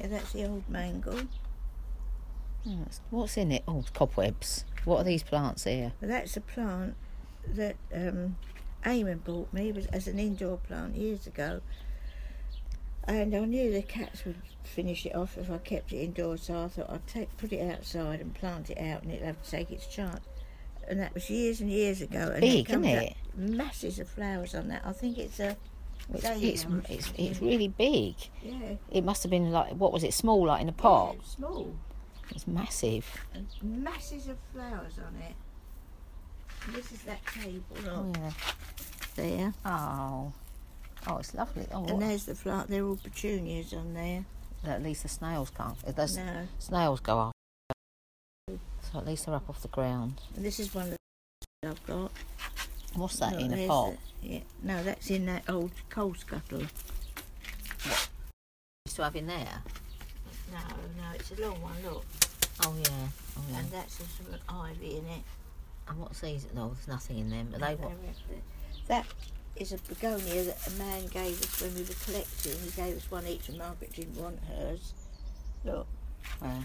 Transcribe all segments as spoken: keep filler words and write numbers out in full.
Yeah, that's the old mangle. Oh, what's in it? Oh, cobwebs. What are these plants here? Well, that's a plant that um, Eamon bought me as an indoor plant years ago. And I knew the cats would finish it off if I kept it indoors, so I thought I'd take, put it outside and plant it out and it'd have to take its chance. And that was years and years ago. And Big, it comes isn't it? Masses of flowers on that. I think it's a... It's, it's, it's, it's really big. Yeah. It must have been like, what was it, small, like in a pot? Yeah, small. It's massive. And masses of flowers on it. And this is that table. Oh, yeah. There. Oh. Oh, it's lovely. Oh, and what? There's the flower. They're all petunias on there. At least the snails can't. The no. snails go up. So at least they're up off the ground. And this is one that I've got. What's that, Look, in a pot? The, yeah. No, that's in that old coal scuttle. What? You still have in there? No, no, it's a long one, look. Oh, yeah. Oh, yeah. And that's some ivy in it. And what's these? No, there's nothing in them. Are they what? That is a begonia that a man gave us when we were collecting. He gave us one each and Margaret didn't want hers. Look. Where?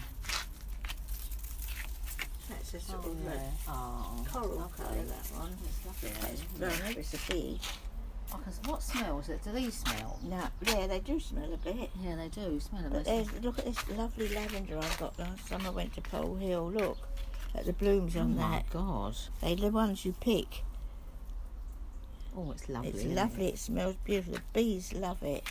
That's a sort oh, of yeah. oh, coral colour, that one. It's lovely. That's brown over, it's a bee. Oh, what smells it? Do these smell? No, yeah, they do smell a bit. Yeah, they do smell a but bit. Look at this lovely lavender I got last time I went to Pole Hill. Look at the blooms on oh that. Oh, my God. They're the ones you pick. Oh, it's lovely. It's lovely. It? it smells beautiful. The bees love it.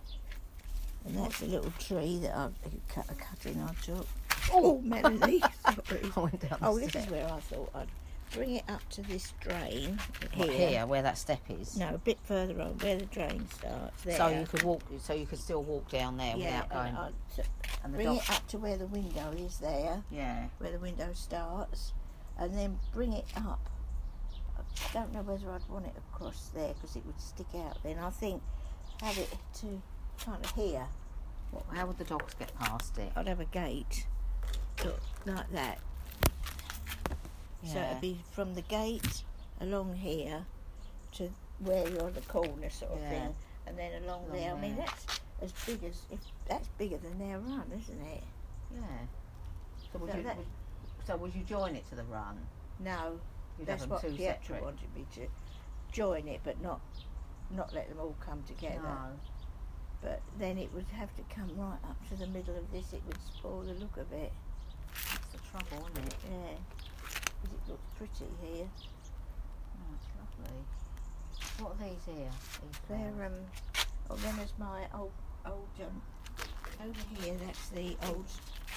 And that's a little tree that I cut a cutting I took. Oh, Melanie. Sorry. I went down oh, the this step. is where I thought I'd bring it up to this drain. What, here. here, where that step is? No, a bit further on, where the drain starts. There. So you could walk. So you could still walk down there yeah, without going. And t- and the bring dog... it up to where the window is there. Yeah. Where the window starts, and then bring it up. I don't know whether I'd want it across there because it would stick out. Then I think have it to kind of here. What, how would the dogs get past it? I'd have a gate, look, like that. Yeah. So it'd be from the gate along here to where you're on the corner sort of yeah. thing, and then along, along there. there. I mean, that's as big as if that's bigger than their run, isn't it? Yeah. So would so you? That, would, so would you join it to the run? No, You'd that's what Pietro separate. wanted me to join it, but not not let them all come together. No. But then it would have to come right up to the middle of this. It would spoil the look of it. That's the trouble, isn't it? Yeah. Because it looks pretty here. Oh, it's lovely. What are these here? These They're, um, oh, then there's my old, old, um, over here, that's the old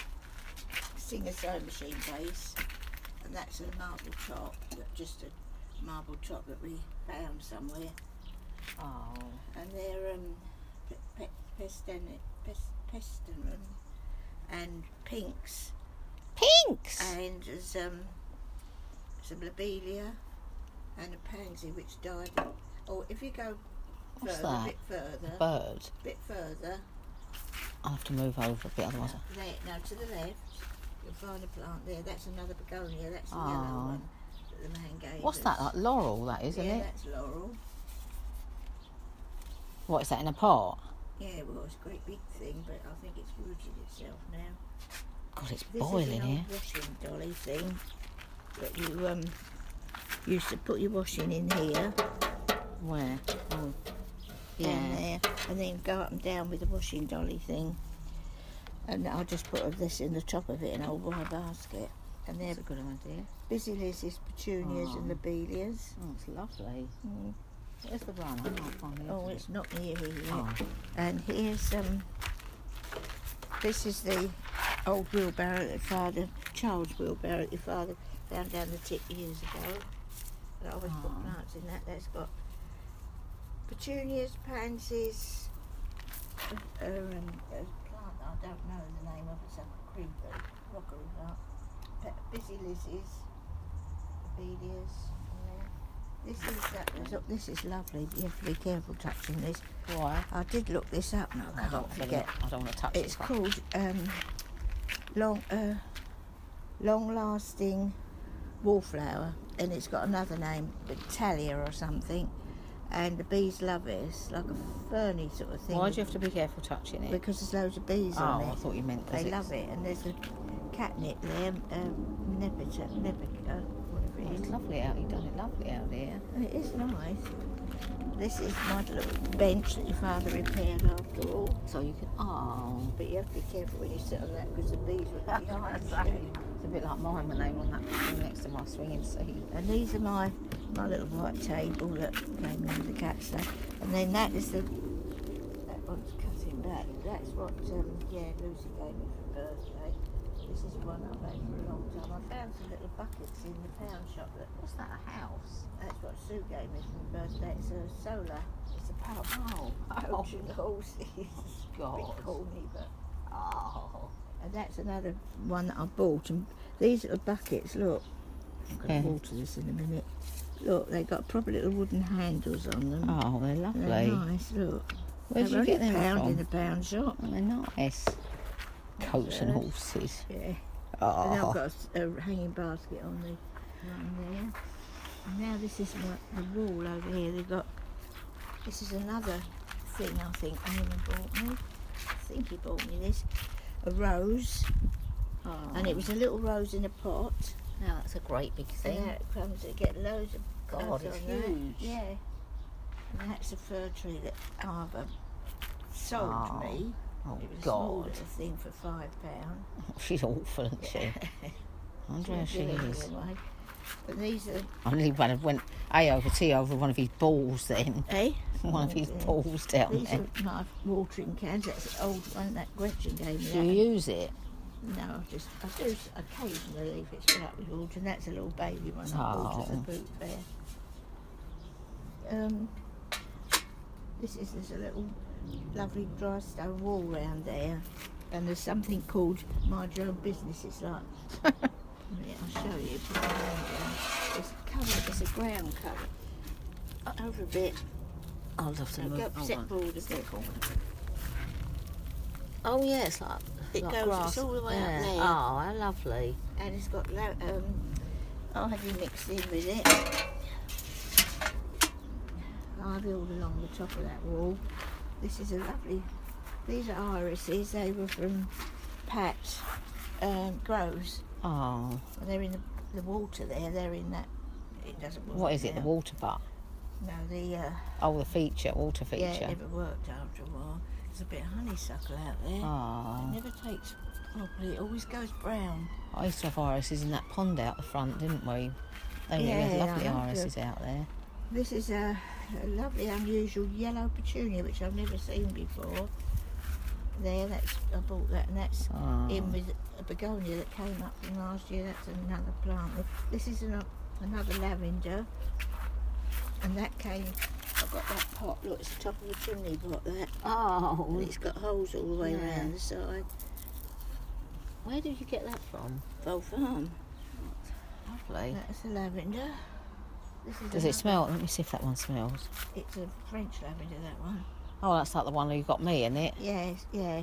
Singer sewing machine base. And that's a marble top, just a marble top that we found somewhere. Oh. And they're, um, pe- pe- pestin- pes- pestinum and pinks. Pinks! And there's, um, some lobelia and a pansy which died. Oh, if you go What's further, that? a bit further, A bird. a bit further. I'll have to move over a bit, otherwise. There, now to the left, you'll find a plant there. That's another begonia. That's the Oh. yellow one that the man gave What's us. that? Like laurel, that is, isn't yeah, it? that's laurel. What is that, in a pot? Yeah, well, it's a great big thing, but I think it's rooted itself now. God, it's This boiling is an here. old washing dolly thing that you um used to put your washing in here. Where? Oh, Yeah. yeah. There, and then go up and down with the washing dolly thing. And I'll just put this in the top of it, an old wire basket. And they're That's a good idea. busy lizards, petunias Oh. and lobelias. Oh, it's lovely. Mm. Where's the run? I can't find the Oh, exit. it's not near here yet. Oh. And here's, um, this is the old wheelbarrow that your father, Charles wheelbarrow that your father found down the tip years ago. I always Oh. put plants in that. That's got petunias, pansies, uh, um, a plant I don't know the name of. It's a creeper, rockery plant. Pe- busy lizzies, lobelias. This is that. Look, this is lovely. You have to be careful touching this. Why? I did look this up. No, I I can't don't forget. forget. I don't want to touch It's this one. called um, long, uh, long-lasting wallflower, and it's got another name, Talia or something. and the bees love it. It's like a ferny sort of thing. Why do you have to be careful touching it? Because there's loads of bees oh, on it. I thought you meant because They love it, and there's a catnip there, um, nepeta, nepica, whatever Oh, it it's is. lovely out. You've done it lovely out there. And it is nice. This is my little bench that your father repaired after all. So you can. Oh. But you have to be careful when you sit on that because the bees will be behind you. It's a bit like mine when they were on that thing next to my swinging seat. And these are my my little white table that came in with the cat stuff. And then that is the that one's cutting back. That's what um, yeah Lucy gave me for birthday. This is one I've had for a long time. I found some little buckets in the pound shop. That What's that? A house? that's what Sue gave me for my birthday. It's a solar. It's a pub. Oh. Coach and horses. God. Bit corny, but. Oh. And that's another one that I bought. And these little buckets, look. I'm going to Yeah. water this in a minute. Look, they've got proper little wooden handles on them. Oh, they're And lovely. they're nice, look. Where did They're you get only them a pound from? in a pound shop. Oh, they're nice. Coach and Yes. horses. Yeah. And Oh. I've got a, a hanging basket on the one there. And now this is my, the wall over here. They've got, this is another thing I think Eamon bought me. I think he bought me this. A rose. Oh. And it was a little rose in a pot. Now that's a great big And thing. now it comes, it get loads of God, buds it's on that. huge. Yeah. And that's a fir tree that Arva sold Oh. me. Oh, It was a small God. little thing for five pounds. She's awful, isn't she? I wonder how she is. Anyway. But these are, I nearly went, went A over T over one of his balls then. eh? One of Oh, his dear. balls down These there. are my watering cans. That's the old one that Gretchen gave me. Do you use it? No, I just I do s- occasionally if it's filled up with water, and that's a little baby one I bought at the Oh. boot fair. Um, this is there's a little lovely dry stone wall round there, and there's something called Mind Your Own Business. It's like, yeah, I'll show you. Put my hand down. It's covered. It's a ground cover. Over a bit. I'll have to No, move. go hold step on. forward a bit. Oh yeah, it's like It like goes- grass. it's all the way up Yeah. there. Oh, how lovely. And it's got lo- um, I'll have you mixed in with it. I build along the top of that wall. This is a lovely. These are irises. They were from Pat um, Groves. Oh, They're in the, the water there. They're in that. It doesn't work. what is it? The now. water butt? No, the uh, Oh, the feature, water feature. yeah, it never worked after a while. There's a bit of honeysuckle out there. Oh, It never takes properly. It always goes brown. I used to have irises in that pond out the front, didn't we? They Yeah, really had lovely I loved irises out there. This is a, a lovely, unusual yellow petunia, which I've never seen before. There, that's I bought that, and that's Oh. in with a begonia that came up from last year. That's another plant. This is an, another lavender, and that came. I've got that pot. Look, it's the top of the chimney pot. That, Oh, and it's got holes all the way Yeah. around the side. where did you get that from? Vol Farm. Lovely. That's a lavender. This is Does another- it smell? Let me see if that one smells. It's a French lavender. That one. Oh, that's like the one you got me, isn't it? Yes, yeah.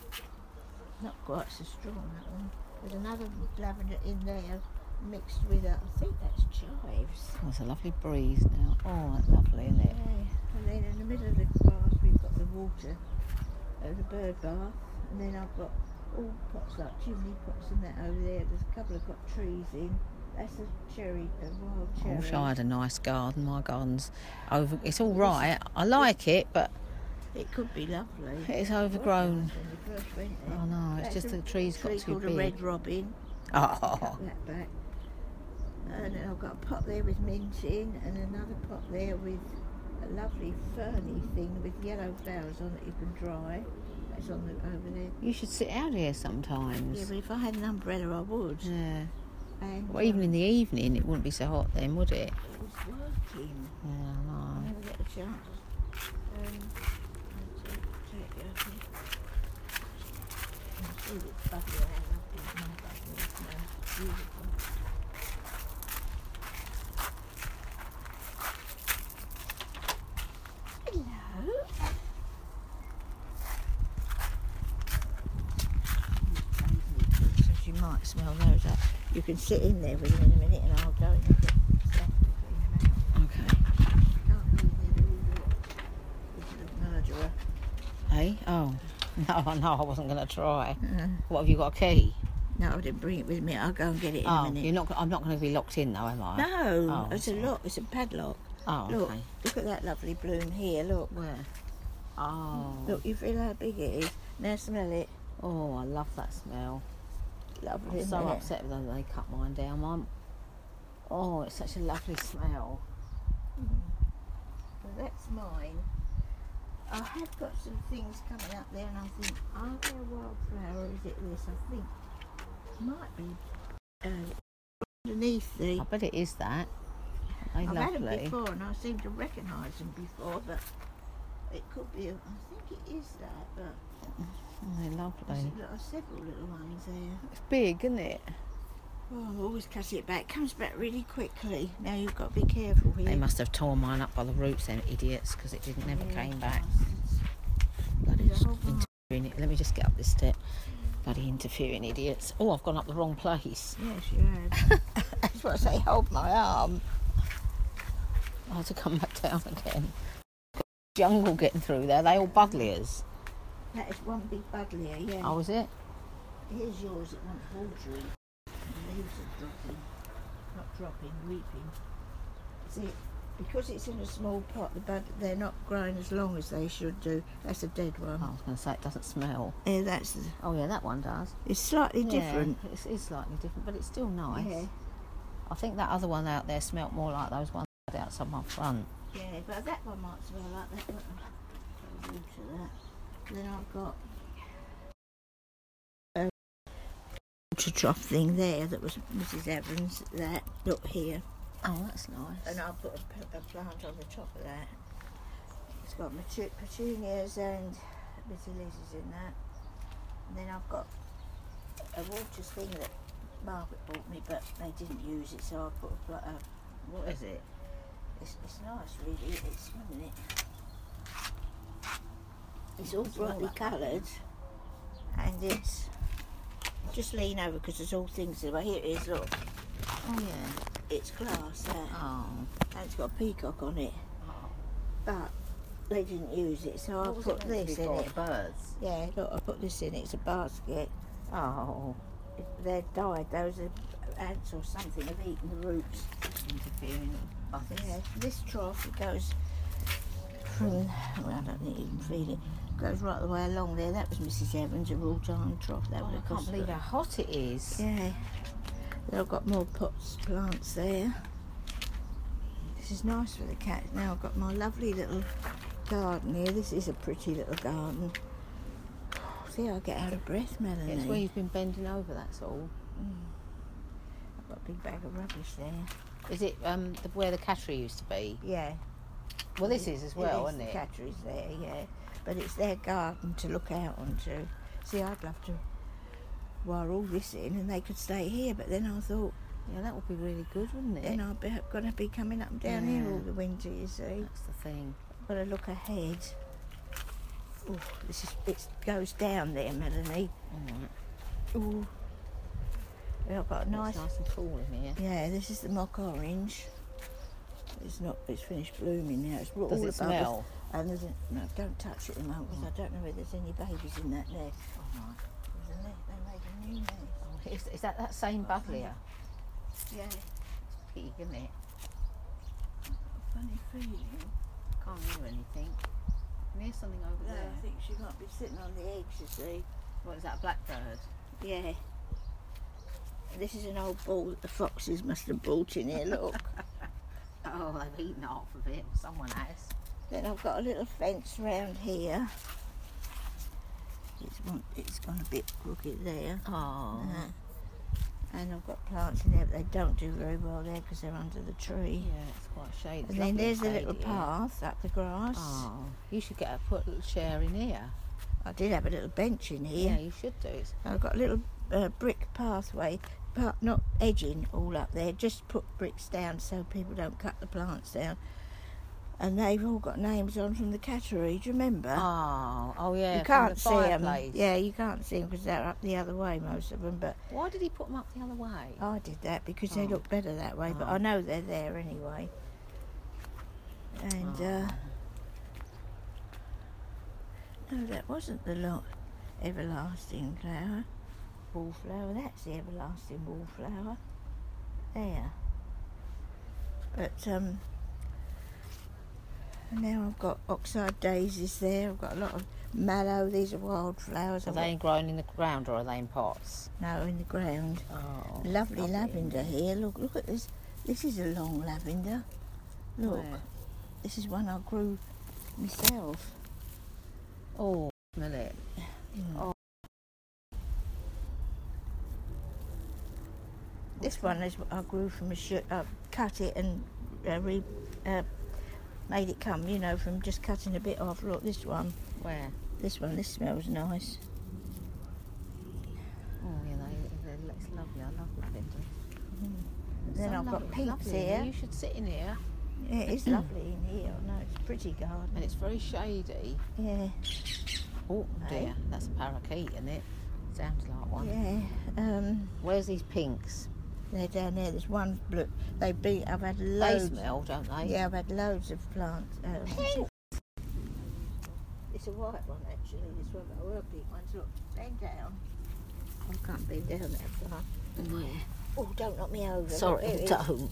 Not quite so strong, that one. There's another lavender in there mixed with a, I think that's chives. Oh, there's a lovely breeze now. Oh, that's lovely, isn't Yeah. it? And then in the middle of the bath we've got the water, uh, the bird bath, and then I've got all pots like chimney pots and that over there. There's a couple I've got trees in. That's a cherry, a wild I cherry. wish I had a nice garden. My garden's over. It's all right. I like it, but It could be lovely. it's overgrown. When we first went there. Oh no, it's That's just a the trees got tree too called a big. red robin. Oh, Cut that back. And then I've got a pot there with mint in, and another pot there with a lovely ferny thing with yellow flowers on it you can dry. That's on the over there. you should sit out here sometimes. Yeah, but if I had an umbrella, I would. Yeah. And Well, even um, in the evening, it wouldn't be so hot then, would it? it was working. Yeah, I I know. never get a chance. Um, I'll take, take it out here. You see it's bubbly around up in my bubbly. It's now beautiful. Hello. So you might smell those up. You can sit in there with them in a minute and I'll go in and get stuff to clean them out. Okay. Can't go in there with all Oh, no, I wasn't going to try. Uh, What, have you got a key? no, I didn't bring it with me. I'll go and get it in Oh, a minute. you're not. I'm not going to be locked in, though, am I? No, Oh, it's a that's all lock. It's a padlock. Oh, Look, okay. look at that lovely bloom here. Look, Where? Oh. look. You feel how big it is. Now smell it. Oh, I love that smell. Lovely. I'm isn't so it? upset that they cut mine down. Mum. Oh, it's such a lovely smell. Well, that's mine. I have got some things coming up there, and I think, are they a wildflower or is it this? I think it might be uh, underneath the. I bet it is that. They I've had them lovely. before, and I seem to recognise them before, but it could be. A, I think it is that, but Oh, they're there's lovely. little, several little ones there. It's big, isn't it? Oh, I always cut it back. It comes back really quickly. Now you've got to be careful here. They must have torn mine up by the roots, them idiots, because it didn't never Yeah, came back. bastards. Bloody There's a whole bunch. interfering. Let me just get up this step. Bloody interfering idiots. Oh, I've gone up the wrong place. Yes, you have. That's what I say. Hold my arm. I had to come back down again. Jungle getting through there. They all buglias. That is one big buddleia, yeah. Oh, is it? Here's yours. It wants watering. The leaves are dropping. Not dropping, weeping. See, because it's in a small pot, the bud they're not growing as long as they should do. That's a dead one. Oh, I was going to say it doesn't smell. Yeah, that's. The, Oh, yeah, that one does. it's slightly different. Yeah, it's, it's slightly different, but it's still nice. Yeah, I think that other one out there smelt more like those ones outside my front. yeah, but that one might smell like that one. I'll water that. Then I've got a water trough thing there that was Missus Evans. That look here, Oh, that's nice. and I'll put a, p- a plant on the top of that. It's got mature petunias and bitterlizzies in that. And then I've got a water thing that Margaret bought me, but they didn't use it, so I put a, pl- a What is it? It's, it's nice, really. It's smelling it. It's all What's all brightly that? coloured, and it's just lean over because there's all things there. Well, here it is. Look, Oh, yeah. it's glass there, Oh. and it's got a peacock on it, Oh. but they didn't use it, so I What was put it meant to this be in for? it. The birds. Yeah, look, I put this in it. It's a basket. Oh. It- They've died. Those are ants or something have eaten the roots. Interfering buggers. Yeah, this trough it goes from. Well, I don't need to even feed it. Goes right the way along there. That was Missus Evans, a raw diamond trough. That Oh, would I have can't cost. believe how hot it is. Yeah. Then I've got more pots, plants there. This is nice for the cat. Now I've got my lovely little garden here. This is a pretty little garden. See, I get out of breath, Melanie. It's where you've been bending over, that's all. I've got a big bag of rubbish there. Is it um the, where the cattery used to be? Yeah. Well, this is as well, it is, isn't it? The cattery's there, yeah. But it's their garden to look out onto. See, I'd love to wire all this in and they could stay here, but then I thought, Yeah, that would be really good, wouldn't it? then I'm going to be coming up and down here Yeah. all the winter, you see. That's the thing. I've got to look ahead. Oh, this is, it goes down there, Melanie. All right. Oh, I've got a nice. It's nice and cool in here. Yeah, this is the mock orange. It's not. It's finished blooming now. It's all Does the it bubbles. smell? And there's a, no, don't touch it at the moment because I don't know whether there's any babies in that nest. Oh, right. There's a nest. They made a new nest. Oh, is, is that that same bugglia? Yeah. Pig, isn't it? Funny feeling. Can't hear anything. Can you hear something over No, there? I think she might be sitting on the eggs. You see. What is that, a blackbird? Yeah. This is an old ball that the foxes must have brought in here. Look. Oh, they've eaten half of it. Someone has. Then I've got a little fence round here. It's, one, it's gone a bit crooked there. Oh. Uh, and I've got plants in there, but they don't do very well there because they're under the tree. Yeah, it's quite shady. And then there's a little path up the grass. Oh, you should get a put a little chair in here. I did have a little bench in Yeah, here. you should do. It's I've got a little uh, brick pathway, but not edging all up there. Just put bricks down so people don't cut the plants down. And they've all got names on from the cattery. Do you remember? Oh, oh yeah. you from can't the see them. fireplace. Yeah, you can't see them because they're up the other way, most of them. But Why did he put them up the other way? I did that because they Oh. look better that way. But Oh. I know they're there anyway. And Oh. uh, no, that wasn't the lot. everlasting flower. Wallflower, that's the everlasting wallflower. There. But um, now I've got oxide daisies there. I've got a lot of mallow. These are wildflowers. Are I've they got, growing in the ground or are they in pots? no, in the ground. Oh, Lovely lavender here. Look, look at this. This is a long lavender. Look, Where? this is one I grew myself. Oh, smell it. Mm. Oh. This one is I grew from a shoot. I cut it and uh, re, uh, made it come, you know, from just cutting a bit off. Look, this one. Where? This one. This smells nice. Oh, yeah, they, they, it's lovely. I love lavender. Mm. Then So I've got lovely. pinks Lovely. here. You should sit in here. Yeah, it's lovely in here. No, it's a pretty garden. And it's very shady. Yeah, Oh Hey? dear, that's a parakeet, isn't it? Sounds like one. yeah. Um, Where's these pinks? they're down there. There's one blue. They be. I've had They loads. smell, don't they? Yeah, I've had loads of plants. Um, Pink. It's a white one actually. This one, but I will big ones. Look, bend down. I can't bend down that far. Where? Oh, don't knock me over. Sorry, Look, there it is. don't.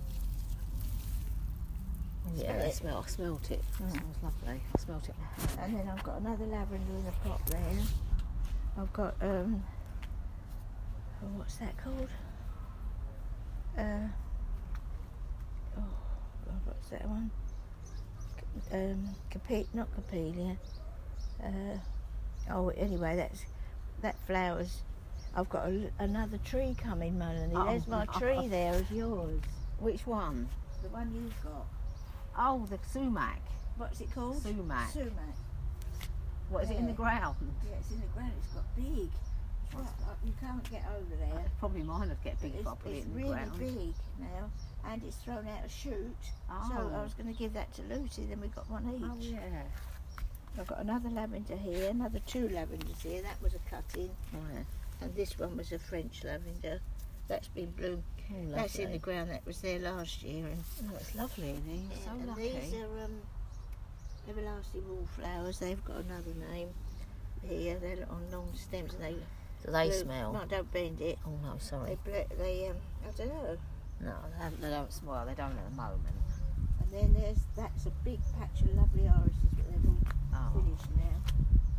Yeah, Smell I it. smell. I smelt it. It Mm. smells lovely. I smelt it. And then I've got another lavender in a pot there. I've got um. Oh, what's that called? Uh. Oh, God, what's that one? Um, cape, not capelia. Uh, oh, anyway, that's that flowers. I've got a, another tree coming, Melanie. Oh, There's my no. tree there of yours. Which one? The one you've got. Oh, the sumac. What's it called? Sumac. Sumac. What is it in the Yeah. ground? Yeah, it's in the ground. It's got big. It's right up. You can't get over there. Probably mine would get big It's, if I put it's it in the really ground. big now, and it's thrown out a shoot. Oh. So I was going to give that to Lucy. Then we got one each. Oh yeah. I've got another lavender here, another two lavenders here. That was a cut-in, Right. and this one was a French lavender. That's been bloomed. Oh, That's in the lovely. ground. That was there last year. And, Oh, it's lovely in here. You're so and lucky. these are um, everlasting wallflowers. They've got another name here. They're on long stems, and they Do they bloom- smell? No, don't bend it. Oh no, They, sorry. ble- they um, I don't know. No, they, haven't, they don't smell. They don't at the moment. And then there's that's a big patch of lovely irises, but they've all Oh. finished now.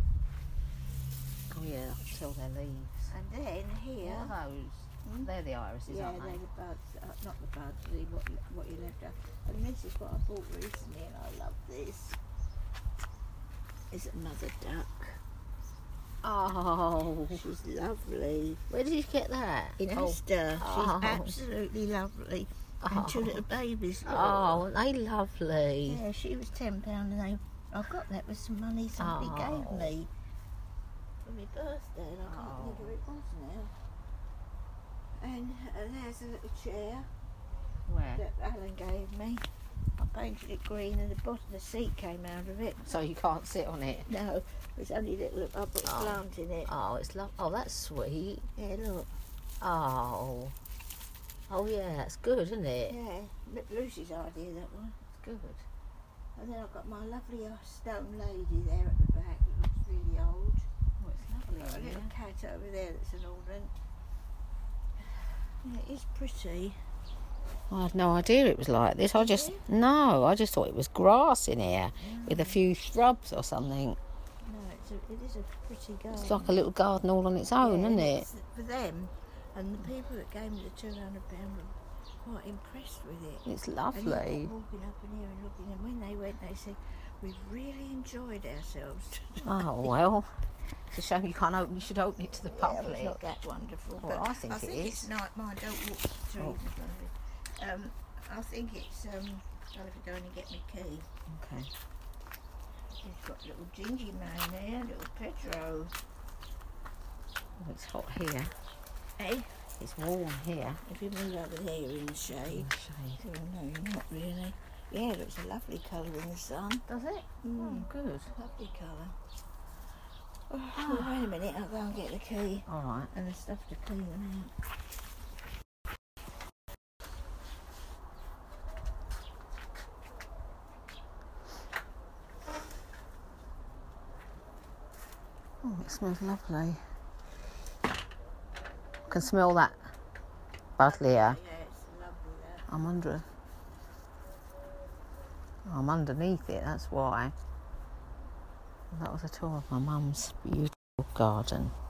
Oh yeah, I can tell their leaves. And then here, What are those? Hmm? They're the irises, yeah, aren't they're they? the buds, uh, not the buds, the what what you left out. And this is what I bought recently, and I love this. It's a mother duck. Oh, She's lovely. where did you get that? In oh. Asda, Oh. she's absolutely lovely. And two Oh. little babies. Look. Oh, they lovely. Yeah, she was ten pound, and they, I got that with some money somebody Oh. gave me for my birthday, and I can't Oh. think of it was now. And uh, there's a little chair Where? that Alan gave me. I painted it green, and the bottom the seat came out of it. So you can't sit on it. No, it's only little. I put a Oh. plant in it. Oh, it's lo- Oh, that's sweet. Yeah, look. Oh. Oh yeah, that's good, isn't it? Yeah, Lu- Lucy's idea that one. It's good. And then I've got my lovely uh, stone lady there at the back. It looks really old. Oh, it's I've lovely. got a in little here. cat over there that's an ornament. Yeah, it is pretty. I had no idea it was like this. I just you? no, I just thought it was grass in here with a few shrubs or something. No, it's a, it is a pretty garden. It's like a little garden all on its own, Yeah, isn't and it? it's for them, and the people that gave me the two hundred pound were quite impressed with it. It's And lovely. they kept walking up in here and looking, and when they went, they said, "We've really enjoyed ourselves today." Oh well, it's a shame you can't open. You should open it to the Yeah, well, public. it's not that wonderful. Well, but I think I it think is. it's night. Mine don't walk through. Oh. Um, I think it's um. I'll have to go in and get my key. Okay. You've got little Gingy Man there, little Pedro. Oh, it's hot here. Hey, It's warm here. if you move over here, you're in the shade. Shade. Oh, no, you're not really. Yeah, it looks a lovely colour in the sun. Does it? Mm, Oh, good. lovely colour. Oh, well, wait a minute, I'll go and get the key All right. and the stuff to clean them out. Oh, it smells lovely. I can smell that buddleia. Yeah, it's lovely there. I'm under. I'm underneath it. That's why. That was a tour of my mum's beautiful garden.